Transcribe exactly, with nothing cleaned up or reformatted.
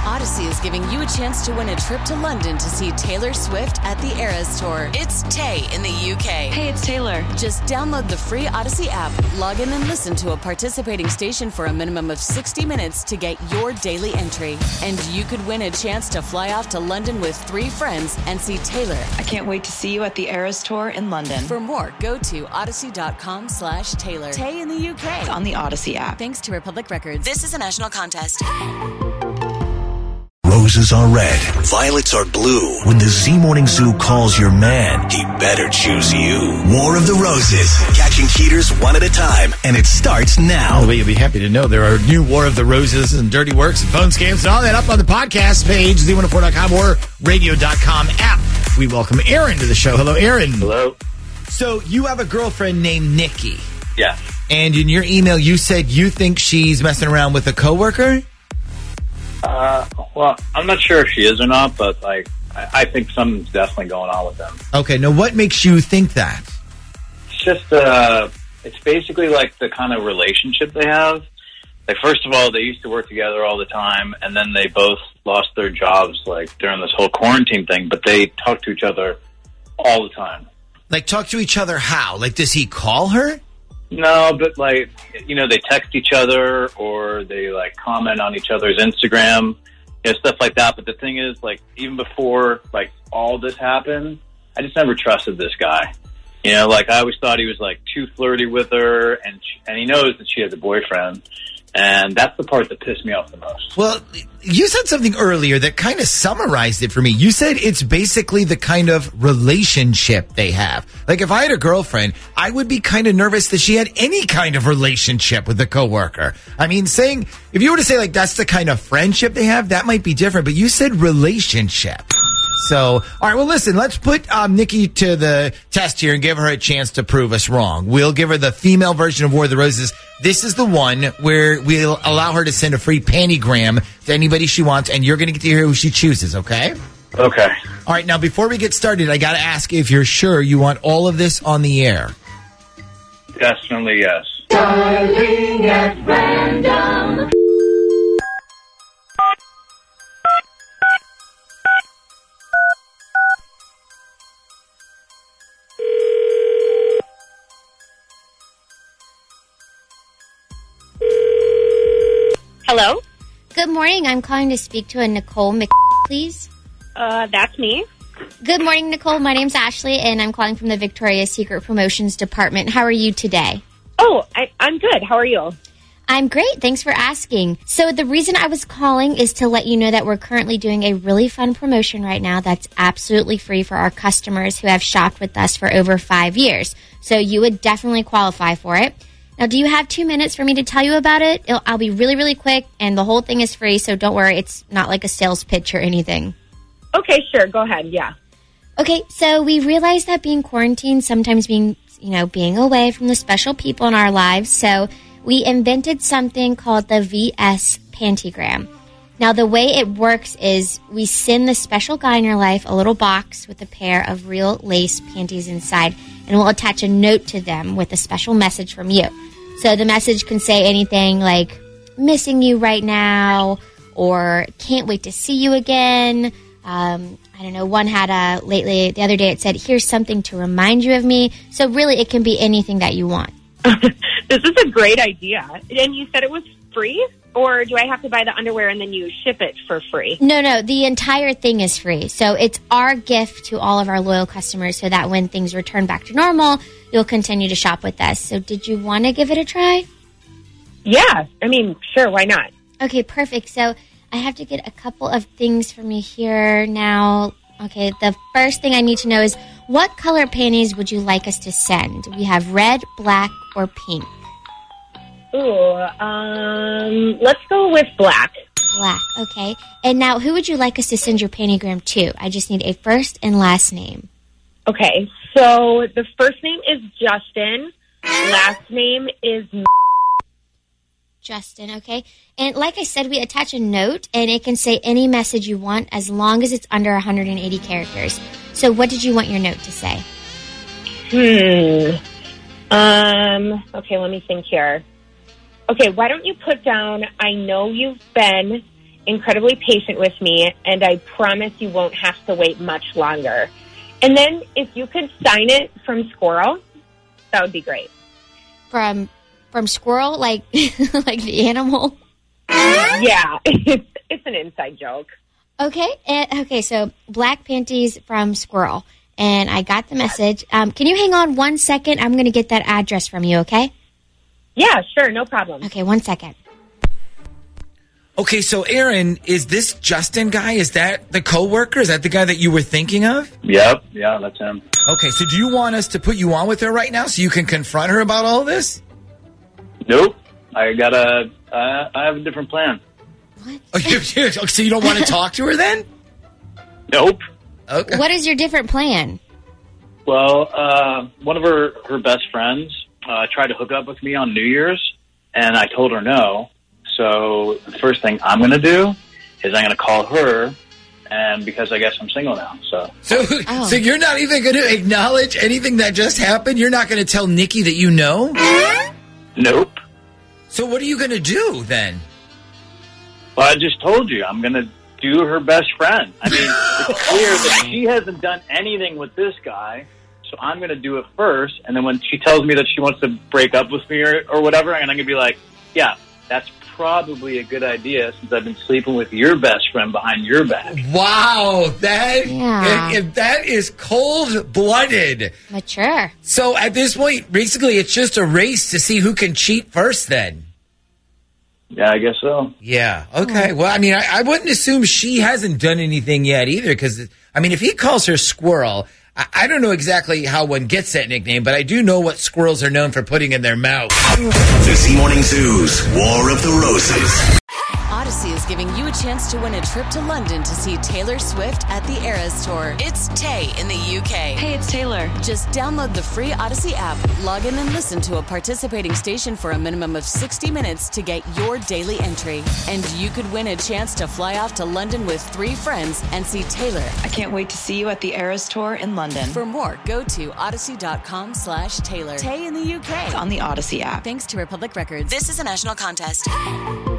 Odyssey is giving you a chance to win a trip to London to see Taylor Swift at the Eras Tour. It's Tay in the U K. Hey, it's Taylor. Just download the free Odyssey app, log in and listen to a participating station for a minimum of sixty minutes to get your daily entry. And you could win a chance to fly off to London with three friends and see Taylor. I can't wait to see you at the Eras Tour in London. For more, go to odyssey.com slash Taylor. Tay in the U K. It's on the Odyssey app. Thanks to Republic Records. This is a national contest. Roses are red, violets are blue. When the Z Morning Zoo calls your man, he better choose you. War of the Roses, catching cheaters one at a time, and it starts now. Well, you'll be happy to know there are new War of the Roses and Dirty Works and phone scams and all that up on the podcast page, Z one oh four dot com or radio dot com app. We welcome Aaron to the show. Hello, Aaron. Hello. So you have a girlfriend named Nikki. Yeah. And in your email, you said you think she's messing around with a coworker? Uh, well, I'm not sure if she is or not, but like, I, I think something's definitely going on with them. Okay, now what makes you think that? It's just, uh, it's basically like the kind of relationship they have. Like, first of all, they used to work together all the time, and then they both lost their jobs, like, during this whole quarantine thing, but they talk to each other all the time. Like, talk to each other how? Like, does he call her? No, but like, you know, they text each other or they like comment on each other's Instagram, you know, stuff like that. But the thing is, like, even before like all this happened, I just never trusted this guy. You know, like I always thought he was like too flirty with her, and she, and he knows that she has a boyfriend. And that's the part that pissed me off the most. Well, you said something earlier that kind of summarized it for me. You said it's basically the kind of relationship they have. Like, if I had a girlfriend, I would be kind of nervous that she had any kind of relationship with a coworker. I mean, saying, if you were to say, like, that's the kind of friendship they have, that might be different. But you said relationship. So, all right, well, listen, let's put um, Nikki to the test here and give her a chance to prove us wrong. We'll give her the female version of War of the Roses. This is the one where we'll allow her to send a free pantygram to anybody she wants, and you're going to get to hear who she chooses, okay? Okay. All right, now, before we get started, I got to ask if you're sure you want all of this on the air. Definitely yes. Dialing at random. Hello? Good morning. I'm calling to speak to a Nicole Mc... please. Uh, that's me. Good morning, Nicole. My name's Ashley, and I'm calling from the Victoria's Secret Promotions Department. How are you today? Oh, I, I'm good. How are you? I'm great. Thanks for asking. So the reason I was calling is to let you know that we're currently doing a really fun promotion right now that's absolutely free for our customers who have shopped with us for over five years. So you would definitely qualify for it. Now, do you have two minutes for me to tell you about it? It'll, I'll be really, really quick, and the whole thing is free, so don't worry. It's not like a sales pitch or anything. Okay, sure. Go ahead. Yeah. Okay, so we realize that being quarantined, sometimes being, you know, being away from the special people in our lives, so we invented something called the V S Pantygram. Now, the way it works is we send the special guy in your life a little box with a pair of real lace panties inside, and we'll attach a note to them with a special message from you. So the message can say anything like, missing you right now, or can't wait to see you again. Um, I don't know, one had a, lately, the other day it said, here's something to remind you of me. So really, it can be anything that you want. This is a great idea. And you said it was free? Or do I have to buy the underwear and then you ship it for free? No, no, the entire thing is free. So it's our gift to all of our loyal customers so that when things return back to normal, you'll continue to shop with us. So did you want to give it a try? Yeah, I mean, sure, why not? Okay, perfect. So I have to get a couple of things from you here now. Okay, the first thing I need to know is, what color panties would you like us to send? We have red, black, or pink. Ooh, um, let's go with black. Black, okay. And now, who would you like us to send your pantygram to? I just need a first and last name. Okay, so the first name is Justin. Last name is... Justin, okay. And like I said, we attach a note, and it can say any message you want as long as it's under one hundred eighty characters. So what did you want your note to say? Hmm. Um, okay, let me think here. Okay, why don't you put down, I know you've been incredibly patient with me, and I promise you won't have to wait much longer. And then if you could sign it from Squirrel, that would be great. From from Squirrel, like like the animal? Yeah, it's, it's an inside joke. Okay, uh, okay. So black panties from Squirrel, and I got the message. Um, can you hang on one second? I'm going to get that address from you. Okay? Yeah, sure, no problem. Okay, one second. Okay, so Aaron, is this Justin guy? Is that the coworker? Is that the guy that you were thinking of? Yep, yeah, that's him. Okay, so do you want us to put you on with her right now so you can confront her about all this? Nope, I got a. Uh, I have a different plan. What? Oh, you, you, so you don't want to talk to her then? Nope. Okay. What is your different plan? Well, uh, one of her, her best friends uh, tried to hook up with me on New Year's, and I told her no. So the first thing I'm going to do is I'm going to call her, and because I guess I'm single now. So, so, oh. so you're not even going to acknowledge anything that just happened? You're not going to tell Nikki that you know? Nope. So what are you going to do then? Well, I just told you I'm going to do her best friend. I mean, it's clear that she hasn't done anything with this guy, so I'm going to do it first. And then when she tells me that she wants to break up with me or, or whatever, and I'm going to be like, yeah, that's probably a good idea since I've been sleeping with your best friend behind your back. Wow, that Yeah. if- if that is cold-blooded. Mature. So at this point, basically, it's just a race to see who can cheat first then. Yeah, I guess so. Yeah. Okay. Well, I mean, I, I wouldn't assume she hasn't done anything yet either because, I mean, if he calls her Squirrel, I, I don't know exactly how one gets that nickname, but I do know what squirrels are known for putting in their mouth. The Z Morning Zoo's War of the Roses. Odyssey is giving you a chance to win a trip to London to see Taylor Swift at the Eras Tour. It's Tay in the U K. Hey, it's Taylor. Just download the free Odyssey app, log in and listen to a participating station for a minimum of sixty minutes to get your daily entry. And you could win a chance to fly off to London with three friends and see Taylor. I can't wait to see you at the Eras Tour in London. For more, go to odyssey.com slash Taylor. Tay in the U K. On the Odyssey app. Thanks to Republic Records. This is a national contest.